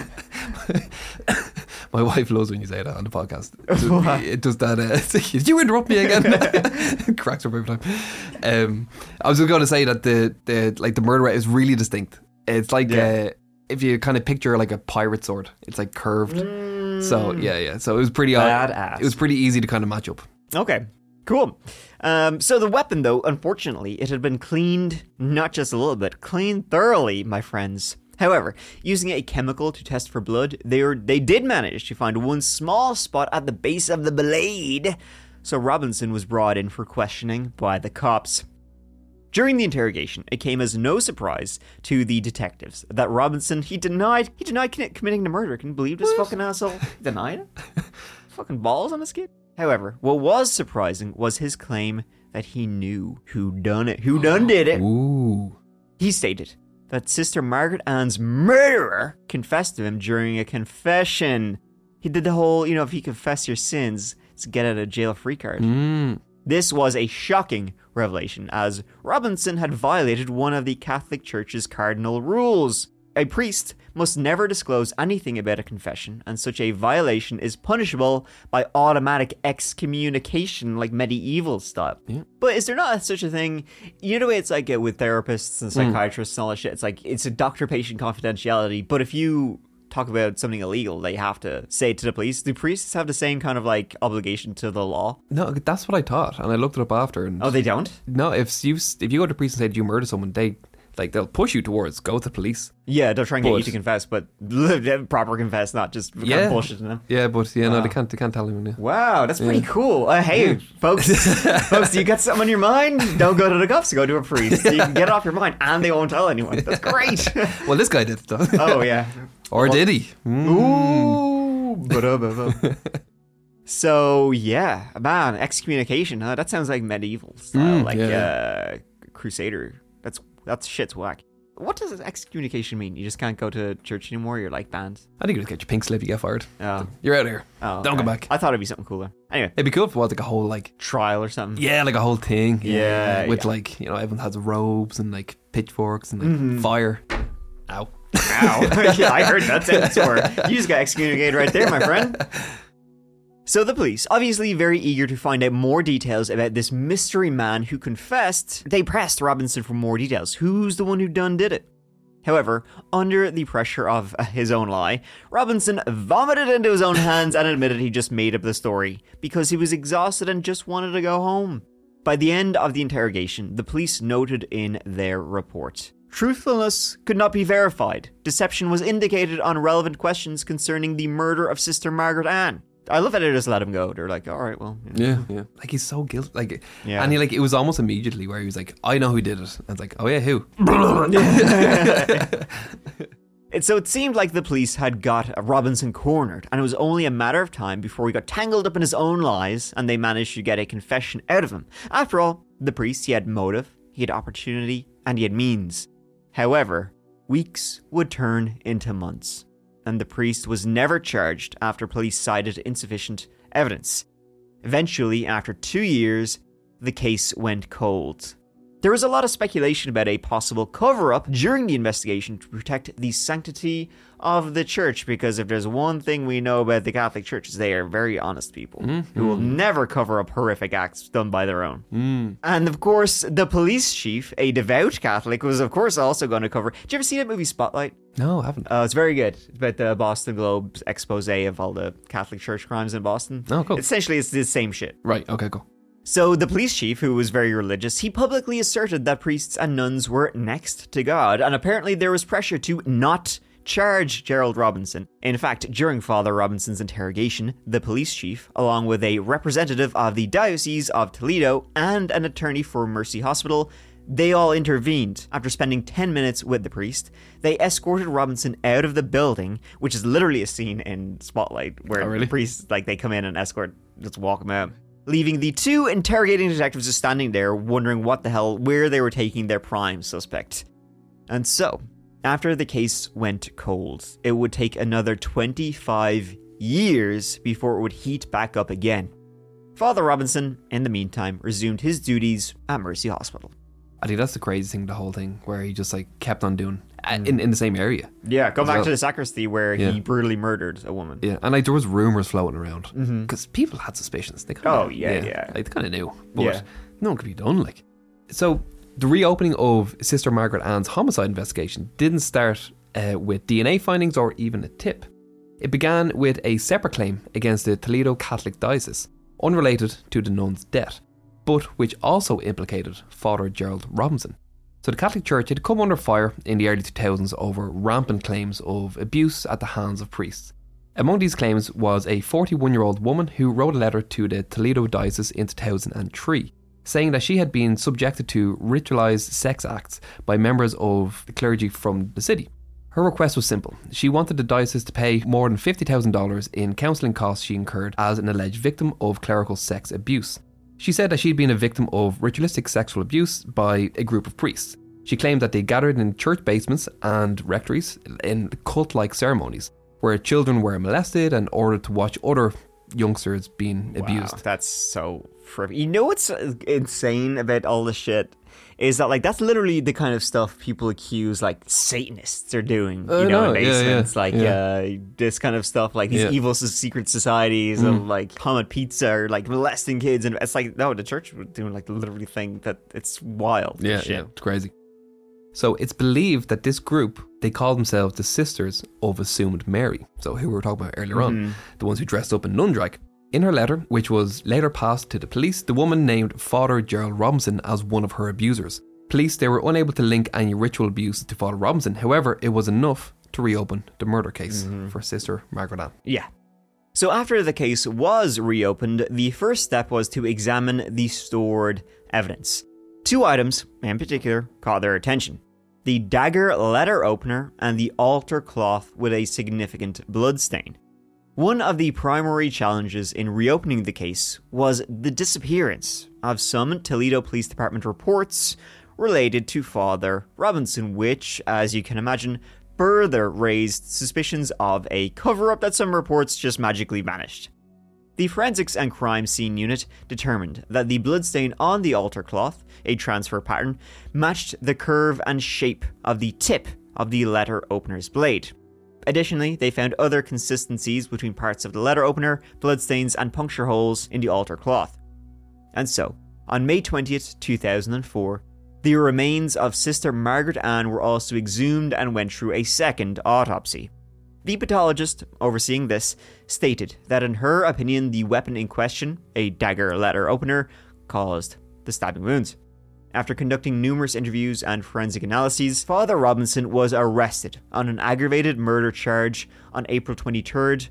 My wife loves when you say that on the podcast. It does that. Did you interrupt me again? Cracks her every time. I was just going to say that the murder is really distinct. It's like if you kind of picture like a pirate sword, it's like curved. So yeah. So it was pretty
badass.
It was pretty easy to kind of match up.
Okay. Cool. So the weapon, though, unfortunately, it had been cleaned, not just a little bit, cleaned thoroughly, my friends. However, using a chemical to test for blood, they did manage to find one small spot at the base of the blade. So Robinson was brought in for questioning by the cops. During the interrogation, it came as no surprise to the detectives that Robinson, he denied committing the murder. Can you believe this fucking asshole? Denied it? Fucking balls on his kid. However, what was surprising was his claim that he knew who done did it.
Ooh.
He stated that Sister Margaret Ann's murderer confessed to him during a confession. He did the whole, if you confess your sins, it's a get out of jail free card. This was a shocking revelation, as Robinson had violated one of the Catholic Church's cardinal rules. A priest must never disclose anything about a confession, and such a violation is punishable by automatic excommunication, like medieval style.
Yeah.
But is there not such a thing? You know the way it's like with therapists and psychiatrists and all that shit? It's like, it's a doctor-patient confidentiality, but if you talk about something illegal, they have to say it to the police. Do priests have the same kind of like obligation to the law?
No, that's what I thought, and I looked it up after. And
oh, they don't?
No, if you go to a priest and say, "Did you murder someone?" they Like, they'll push you towards go to the police.
Yeah, they'll try and get you to confess, but proper confess, not just kind of bullshit.
Yeah, but no, they can't tell him. Yeah.
Wow, that's pretty cool. Hey, folks, do you got something on your mind? Don't go to the cops. Go to a priest. You can get it off your mind, and they won't tell anyone. That's great.
Well, this guy did it though.
Oh yeah.
Or did he?
Ooh. So yeah, man, excommunication. Huh? That sounds like medieval style, Crusader. That's shit's whack. What does excommunication mean? You just can't go to church anymore? You're like banned?
I think you just get your pink slip, you get fired.
Oh.
You're out of here.
Oh,
Don't go back.
I thought it'd be something cooler. Anyway.
It'd be cool if it was like a whole like
trial or something.
Yeah, like a whole thing.
Yeah.
With like, everyone has robes and like pitchforks and like fire. Ow.
Ow. Yeah, I heard that sentence before. You just got excommunicated right there, my friend. So the police, obviously very eager to find out more details about this mystery man who confessed, they pressed Robinson for more details. Who's the one who did it? However, under the pressure of his own lie, Robinson vomited into his own hands and admitted he just made up the story because he was exhausted and just wanted to go home. By the end of the interrogation, the police noted in their report, truthfulness could not be verified. Deception was indicated on relevant questions concerning the murder of Sister Margaret Ann. I love that they just let him go. They're like, all right, well.
Yeah. Like, he's so guilty. Like, and he, like, it was almost immediately where he was like, I know who did it. And it's like, oh yeah, who?
So it seemed like the police had got Robinson cornered, and it was only a matter of time before he got tangled up in his own lies, and they managed to get a confession out of him. After all, the priest, he had motive, he had opportunity, and he had means. However, weeks would turn into months, and the priest was never charged after police cited insufficient evidence. Eventually, after 2 years, the case went cold. There was a lot of speculation about a possible cover-up during the investigation to protect the sanctity of the church, because if there's one thing we know about the Catholic Church is they are very honest people who will never cover up horrific acts done by their own. And of course, the police chief, a devout Catholic, was of course also going to cover... Did you ever see that movie Spotlight?
No, I haven't.
It's very good. It's about the Boston Globe's expose of all the Catholic Church crimes in Boston.
Oh, cool.
Essentially, it's the same shit.
Right, okay, cool.
So the police chief, who was very religious, he publicly asserted that priests and nuns were next to God, and apparently there was pressure to not charge Gerald Robinson. In fact, during Father Robinson's interrogation, the police chief, along with a representative of the Diocese of Toledo and an attorney for Mercy Hospital, they all intervened. After spending 10 minutes with the priest, they escorted Robinson out of the building, which is literally a scene in Spotlight where the priests, like, they come in and just walk him out. Leaving the two interrogating detectives just standing there wondering where they were taking their prime suspect. And so, after the case went cold, it would take another 25 years before it would heat back up again. Father Robinson, in the meantime, resumed his duties at Mercy Hospital.
I think that's the crazy thing, the whole thing, where he just like kept on doing in the same area.
Yeah, go back to the sacristy where he brutally murdered a woman.
Yeah, and like there was rumors floating around because people had suspicions. They kinda, like they kind of knew, but no one could be done. Like, so the reopening of Sister Margaret Ann's homicide investigation didn't start with DNA findings or even a tip. It began with a separate claim against the Toledo Catholic Diocese, unrelated to the nun's death, but which also implicated Father Gerald Robinson. So the Catholic Church had come under fire in the early 2000s over rampant claims of abuse at the hands of priests. Among these claims was a 41-year-old woman who wrote a letter to the Toledo Diocese in 2003, saying that she had been subjected to ritualized sex acts by members of the clergy from the city. Her request was simple. She wanted the diocese to pay more than $50,000 in counselling costs she incurred as an alleged victim of clerical sex abuse. She said that she'd been a victim of ritualistic sexual abuse by a group of priests. She claimed that they gathered in church basements and rectories in cult-like ceremonies, where children were molested and ordered to watch other youngsters being abused.
That's so frivolous. You know what's insane about all this shit? Is that, like, that's literally the kind of stuff people accuse, like, Satanists are doing, in basements, this kind of stuff, like these evil secret societies of, like, Comet Pizza or, like, molesting kids, and it's like, no, the church was doing, like, the literally thing that it's wild.
Yeah, it's crazy. So it's believed that this group, they call themselves the Sisters of Assumed Mary, so who we were talking about earlier on, the ones who dressed up in nundrag. In her letter, which was later passed to the police, the woman named Father Gerald Robinson as one of her abusers, Police, they were unable to link any ritual abuse to Father Robinson. However, it was enough to reopen the murder case for Sister Margaret Ann.
Yeah. So after the case was reopened, the first step was to examine the stored evidence. 2 items, in particular, caught their attention. The dagger letter opener and the altar cloth with a significant blood stain. One of the primary challenges in reopening the case was the disappearance of some Toledo Police Department reports related to Father Robinson, which, as you can imagine, further raised suspicions of a cover-up that some reports just magically vanished. The Forensics and Crime Scene Unit determined that the bloodstain on the altar cloth, a transfer pattern, matched the curve and shape of the tip of the letter opener's blade. Additionally, they found other consistencies between parts of the letter opener, bloodstains, and puncture holes in the altar cloth. And so, on May 20th, 2004, the remains of Sister Margaret Ann were also exhumed and went through a second autopsy. The pathologist overseeing this stated that in her opinion the weapon in question, a dagger letter opener, caused the stabbing wounds. After conducting numerous interviews and forensic analyses, Father Robinson was arrested on an aggravated murder charge on April 23rd,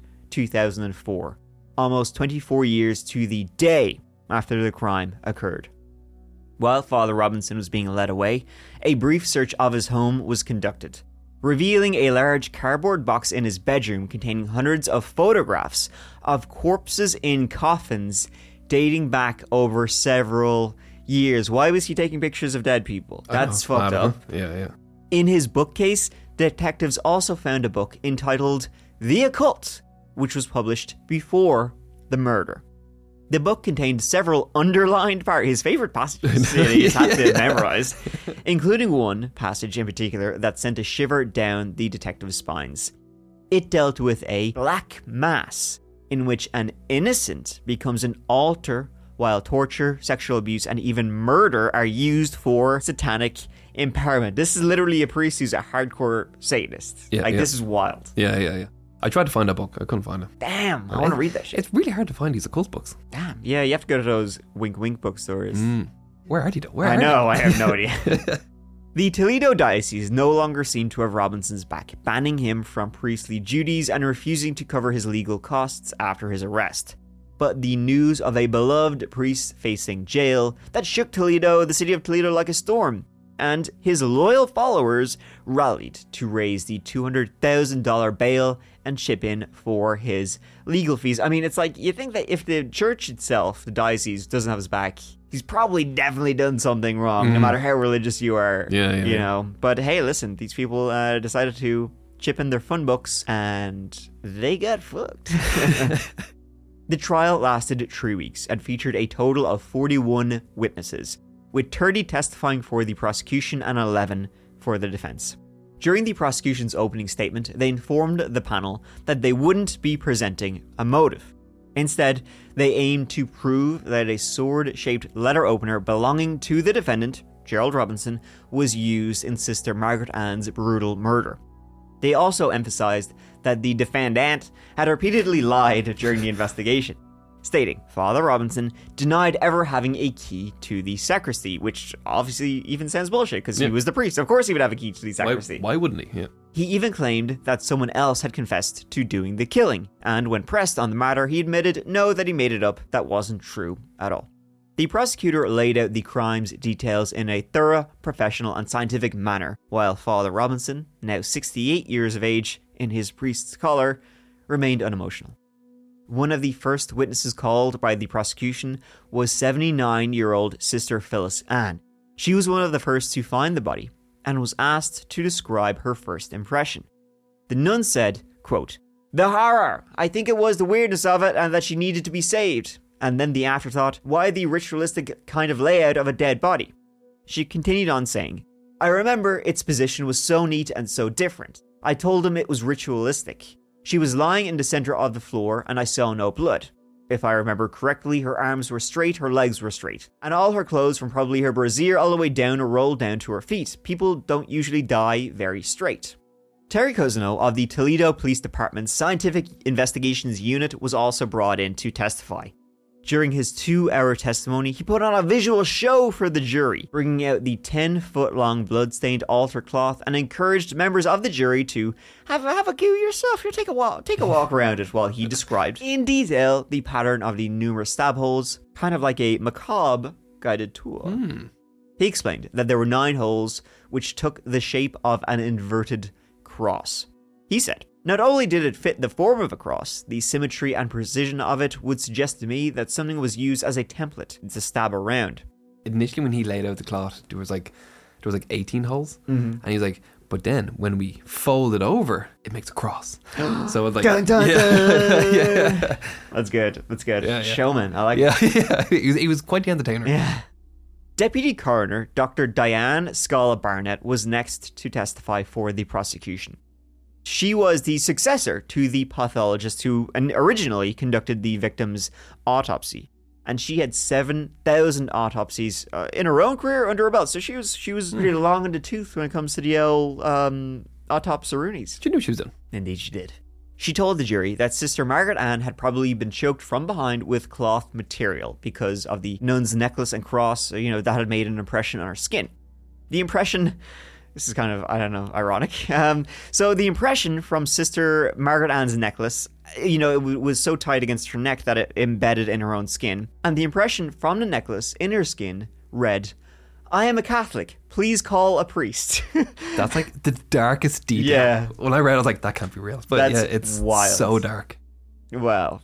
2004, almost 24 years to the day after the crime occurred. While Father Robinson was being led away, a brief search of his home was conducted, revealing a large cardboard box in his bedroom containing hundreds of photographs of corpses in coffins dating back over several years. Why was he taking pictures of dead people? That's fucked up.
Yeah.
In his bookcase, detectives also found a book entitled The Occult, which was published before the murder. The book contained several underlined his favorite passages he's had to memorize, including one passage in particular that sent a shiver down the detective's spines. It dealt with a black mass in which an innocent becomes an altar while torture, sexual abuse, and even murder are used for satanic empowerment. This is literally a priest who's a hardcore Satanist. This is wild.
Yeah. I tried to find that book. I couldn't find it.
Damn, I want to read that shit.
It's really hard to find these occult books.
Damn. Yeah, you have to go to those wink bookstores.
Where are they though?
I have no idea. The Toledo Diocese no longer seemed to have Robinson's back, banning him from priestly duties and refusing to cover his legal costs after his arrest. But the news of a beloved priest facing jail that shook Toledo, the city of Toledo, like a storm, and his loyal followers rallied to raise the $200,000 bail and chip in for his legal fees. I mean, it's like, you think that if the church itself, the diocese, doesn't have his back, he's probably definitely done something wrong, no matter how religious you are, you know. But hey, listen, these people decided to chip in their fun books, and they got fucked. The trial lasted 3 weeks and featured a total of 41 witnesses, with 30 testifying for the prosecution and 11 for the defense. During the prosecution's opening statement, they informed the panel that they wouldn't be presenting a motive. Instead, they aimed to prove that a sword-shaped letter opener belonging to the defendant, Gerald Robinson, was used in Sister Margaret Ann's brutal murder. They also emphasized that the defendant had repeatedly lied during the investigation, stating Father Robinson denied ever having a key to the sacristy, which obviously even sounds bullshit because he was the priest. Of course he would have a key to the sacristy.
Why wouldn't he? Yeah.
He even claimed that someone else had confessed to doing the killing, and when pressed on the matter, he admitted no, that he made it up. That wasn't true at all. The prosecutor laid out the crime's details in a thorough, professional, and scientific manner, while Father Robinson, now 68 years of age, in his priest's collar, remained unemotional. One of the first witnesses called by the prosecution was 79-year-old Sister Phyllis Ann. She was one of the first to find the body, and was asked to describe her first impression. The nun said, quote, "The horror! I think it was the weirdness of it and that she needed to be saved. And then the afterthought, why the ritualistic kind of layout of a dead body?" She continued on saying, "I remember its position was so neat and so different. I told him it was ritualistic. She was lying in the center of the floor and I saw no blood. If I remember correctly, her arms were straight, her legs were straight, and all her clothes from probably her brassiere all the way down or rolled down to her feet. People don't usually die very straight." Terry Cousineau of the Toledo Police Department's Scientific Investigations Unit was also brought in to testify. During his 2-hour testimony, he put on a visual show for the jury, bringing out the 10-foot-long blood-stained altar cloth and encouraged members of the jury to have a cue yourself. Here, take a walk around it while he described in detail the pattern of the numerous stab holes, kind of like a macabre guided tour. He explained that there were 9 holes which took the shape of an inverted cross. He said, "Not only did it fit the form of a cross, the symmetry and precision of it would suggest to me that something was used as a template to stab around."
Initially, when he laid out the cloth, there was like 18 holes, and he's like, "But then when we fold it over, it makes a cross." So it's like,
Dun, dun, dun.
yeah.
That's good.
Yeah.
Showman. I like
Yeah. He was quite the entertainer.
Yeah. Deputy Coroner Dr. Diane Scala Barnett was next to testify for the prosecution. She was the successor to the pathologist who originally conducted the victim's autopsy, and she had 7,000 autopsies in her own career under her belt. So she was really long in the tooth when it comes to the old autopsyroonies.
She knew what she was doing.
Indeed, she did. She told the jury that Sister Margaret Ann had probably been choked from behind with cloth material because of the nun's necklace and cross, that had made an impression on her skin. The impression... This is kind of, I don't know, ironic. So the impression from Sister Margaret Ann's necklace, it was so tight against her neck that it embedded in her own skin. And the impression from the necklace in her skin read, "I am a Catholic. Please call a priest."
That's like the darkest detail.
Yeah.
When I read it, I was like, that can't be real. But
That's
it's
wild.
so dark.
Well,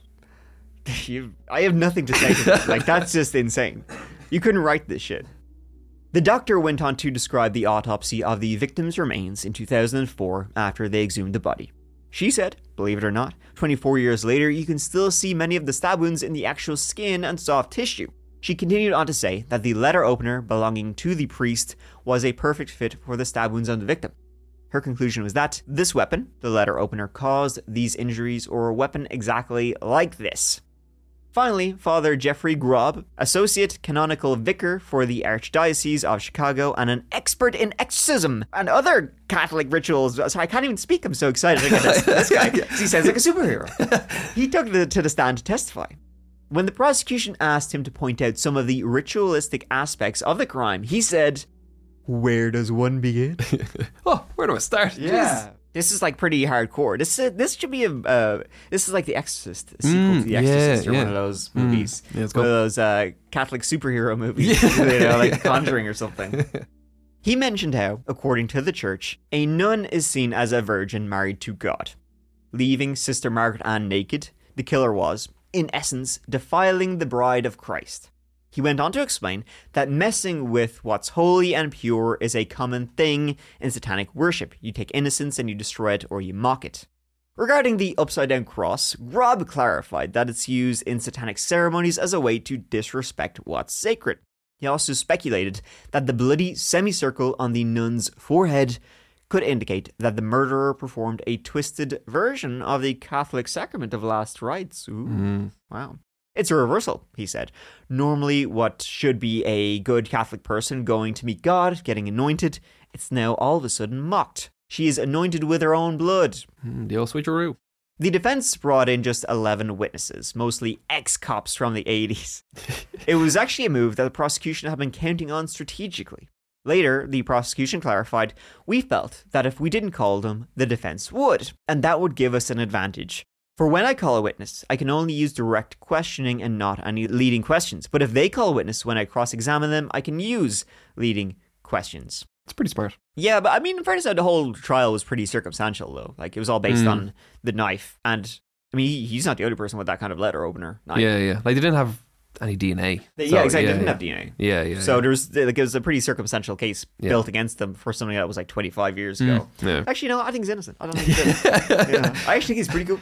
I have nothing to say to that. Like, that's just insane. You couldn't write this shit. The doctor went on to describe the autopsy of the victim's remains in 2004 after they exhumed the body. She said, believe it or not, 24 years later, you can still see many of the stab wounds in the actual skin and soft tissue. She continued on to say that the letter opener belonging to the priest was a perfect fit for the stab wounds on the victim. Her conclusion was that this weapon, the letter opener, caused these injuries, or a weapon exactly like this. Finally, Father Jeffrey Grob, Associate Canonical Vicar for the Archdiocese of Chicago and an expert in exorcism and other Catholic rituals. So I can't even speak, I'm so excited to get this guy. He sounds like a superhero. He took to the stand to testify. When the prosecution asked him to point out some of the ritualistic aspects of the crime, he said, "Where does one begin?"
Oh, where do I start?
Yeah. This is like pretty hardcore. This should be this is like The Exorcist, a sequel to The Exorcist, or one of those movies,
Yeah,
one of those Catholic superhero movies, like Conjuring or something. He mentioned how, according to the church, a nun is seen as a virgin married to God. Leaving Sister Margaret Ann naked, the killer was, in essence, defiling the bride of Christ. He went on to explain that messing with what's holy and pure is a common thing in satanic worship. You take innocence and you destroy it or you mock it. Regarding the upside-down cross, Grob clarified that it's used in satanic ceremonies as a way to disrespect what's sacred. He also speculated that the bloody semicircle on the nun's forehead could indicate that the murderer performed a twisted version of the Catholic sacrament of last rites. Ooh, wow. It's a reversal, he said. Normally, what should be a good Catholic person going to meet God, getting anointed, it's now all of a sudden mocked. She is anointed with her own blood.
The old switcheroo.
The defense brought in just 11 witnesses, mostly ex-cops from the 80s. It was actually a move that the prosecution had been counting on strategically. Later, the prosecution clarified, "We felt that if we didn't call them, the defense would, and that would give us an advantage. For when I call a witness, I can only use direct questioning and not any leading questions. But if they call a witness when I cross-examine them, I can use leading questions."
It's pretty smart.
Yeah, but I mean, in fairness, the whole trial was pretty circumstantial, though. Like, it was all based on the knife. And, I mean, he's not the only person with that kind of letter opener knife.
Yeah. Like, they didn't have any DNA.
Yeah, exactly. They didn't have DNA.
Yeah.
So it was a pretty circumstantial case built against them for something that was like 25 years ago.
Yeah.
Actually, no, I think he's innocent. I don't think he's innocent. I actually think he's pretty cool.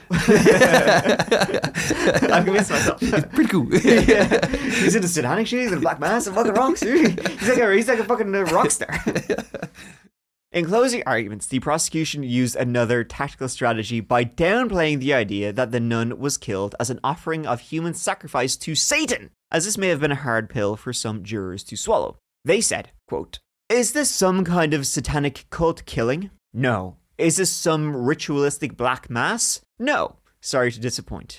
I'm convinced myself.
He's pretty cool.
Yeah. He's into satanic shit. He's in Black Mass and fucking rocks. He's like a fucking rock star. In closing arguments, the prosecution used another tactical strategy by downplaying the idea that the nun was killed as an offering of human sacrifice to Satan, as this may have been a hard pill for some jurors to swallow. They said, quote, "Is this some kind of satanic cult killing? No. Is this some ritualistic black mass? No. Sorry to disappoint.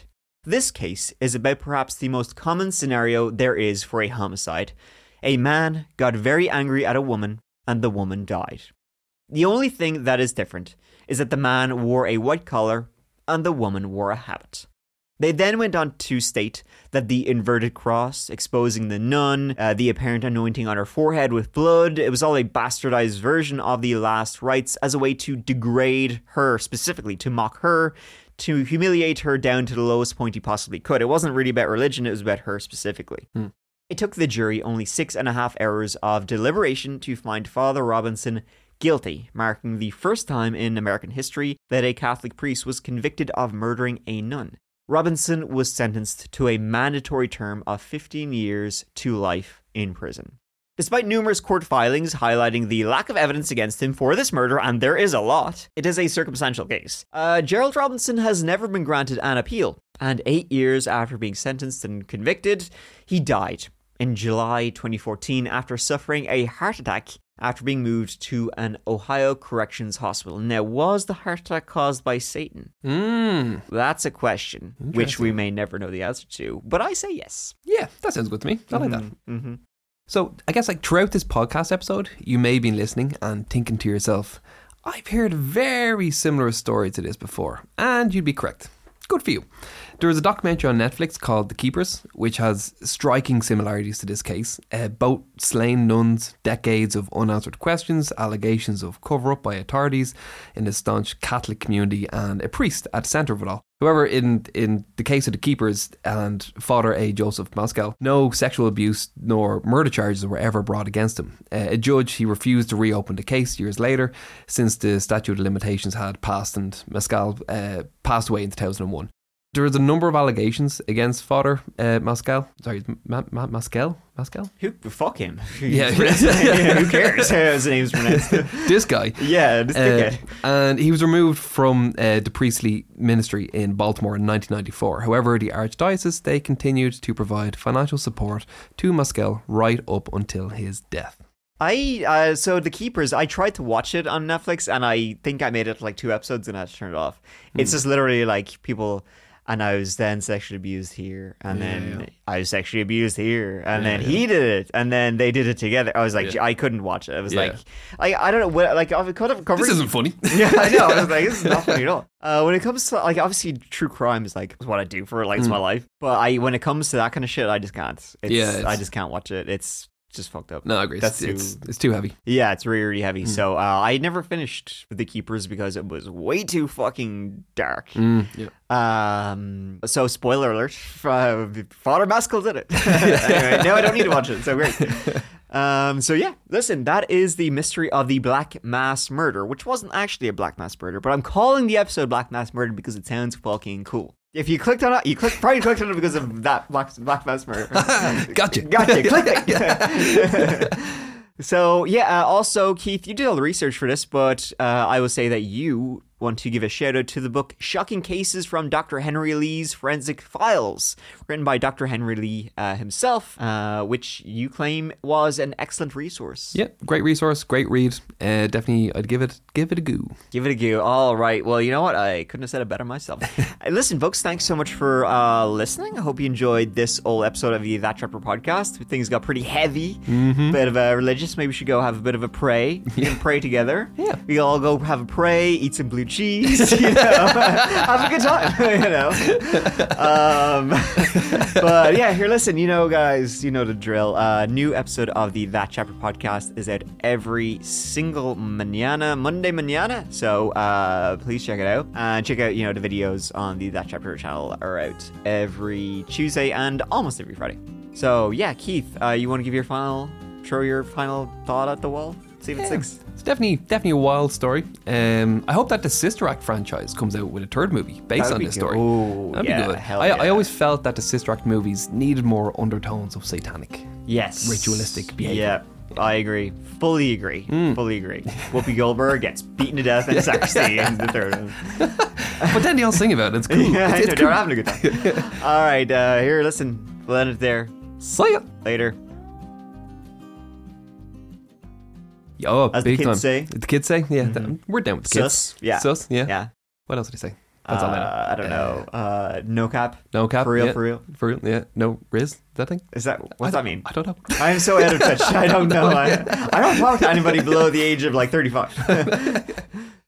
This case is about perhaps the most common scenario there is for a homicide. A man got very angry at a woman, and the woman died. The only thing that is different is that the man wore a white collar, and the woman wore a habit. They then went on to state that the inverted cross, exposing the nun, the apparent anointing on her forehead with blood, it was all a bastardized version of the last rites as a way to degrade her, specifically to mock her, to humiliate her down to the lowest point he possibly could. It wasn't really about religion, it was about her specifically. It took the jury only 6.5 hours of deliberation to find Father Robinson guilty, marking the first time in American history that a Catholic priest was convicted of murdering a nun. Robinson was sentenced to a mandatory term of 15 years to life in prison. Despite numerous court filings highlighting the lack of evidence against him for this murder, and there is a lot, it is a circumstantial case. Gerald Robinson has never been granted an appeal, and 8 years after being sentenced and convicted, he died in July 2014 after suffering a heart attack after being moved to an Ohio Corrections Hospital. Now, was the heart attack caused by Satan? That's a question, which we may never know the answer to, but I say yes.
Yeah, that sounds good to me. I like that. So, I guess throughout this podcast episode, you may be listening and thinking to yourself, I've heard a very similar story to this before, and you'd be correct. Good for you. There is a documentary on Netflix called The Keepers, which has striking similarities to this case. Both slain nuns, decades of unanswered questions, allegations of cover-up by authorities in the staunch Catholic community, and a priest at the centre of it all. However, in the case of The Keepers and Father A. Joseph Maskell, no sexual abuse nor murder charges were ever brought against him. A judge, he refused to reopen the case years later since the statute of limitations had passed and Maskell passed away in 2001. There is a number of allegations against Father Maskell. Sorry, Maskell?
Who? Fuck him.
Yeah.
Who cares how his name's pronounced?
This guy.
Yeah, this dickhead.
And he was removed from the priestly ministry in Baltimore in 1994. However, the Archdiocese, they continued to provide financial support to Maskell right up until his death.
So The Keepers, I tried to watch it on Netflix, and I think I made it like 2 episodes and I had to turn it off. It's just literally like people... And I was then sexually abused here, and then I was sexually abused here, and then he did it, and then they did it together. I was like, I couldn't watch it. I was like, I don't know, like I could have covered.
This isn't funny.
Yeah, I know. I was like, this is not funny at all. When it comes to like, obviously, true crime is like what I do for like it's my life. But when it comes to that kind of shit, I just can't. I just can't watch it. It's just fucked up.
No, I agree. It's too heavy.
Yeah, it's really, really heavy. So I never finished The Keepers because it was way too fucking dark. So spoiler alert, Father Maskell did it. Anyway, now I don't need to watch it. So great. So yeah, listen, that is the mystery of the Black Mass Murder, which wasn't actually a Black Mass Murder, but I'm calling the episode Black Mass Murder because it sounds fucking cool. If you clicked on it, probably clicked on it because of that Black Mass Murder.
Gotcha.
Click it. So yeah, also Keith, you did all the research for this, but I will say that you want to give a shout out to the book Shocking Cases from Dr. Henry Lee's Forensic Files, written by Dr. Henry Lee himself, which you claim was an excellent resource.
Yeah, great resource, great read. Definitely, I'd give it a go.
Give it a go. All right. Well, you know what? I couldn't have said it better myself. Listen, folks, thanks so much for listening. I hope you enjoyed this old episode of the That Chapter podcast. Things got pretty heavy, bit of a religious. Maybe we should go have a bit of a pray. We can pray together. Yeah, we all go have a pray, eat some blue cheese, have a good time, but yeah, here, listen, guys, the drill. New episode of the That Chapter podcast is out every single Monday mañana, so please check it out, and check out, the videos on the That Chapter channel are out every Tuesday and almost every Friday. So yeah, Keith, you want to give throw your final thought at the wall? See if it sticks.
It's definitely a wild story. I hope that the Sister Act franchise comes out with a 3rd movie based on this story. That'd be good. I always felt that the Sister Act movies needed more undertones of satanic, ritualistic behavior.
Yeah, I agree. Fully agree. Whoopi Goldberg gets beaten to death in sexy in the 3rd one.
But then they all sing about it. It's cool.
Yeah,
it's
cool. They're having a good time. All right, here, listen. We'll end it there.
See ya.
Later.
Oh,
as
big
the kids
time.
say.
The kids say? Yeah, we're down with the kids.
Sus? Yeah.
Sus? Yeah.
Yeah.
What else did he say? That's all I know.
I don't know. No cap.
No cap.
For real,
yeah.
for real.
For real, yeah. No Riz, that thing?
Is that what's that mean?
I don't know.
I'm so out of touch. I don't know. I don't talk to anybody below the age of like 35.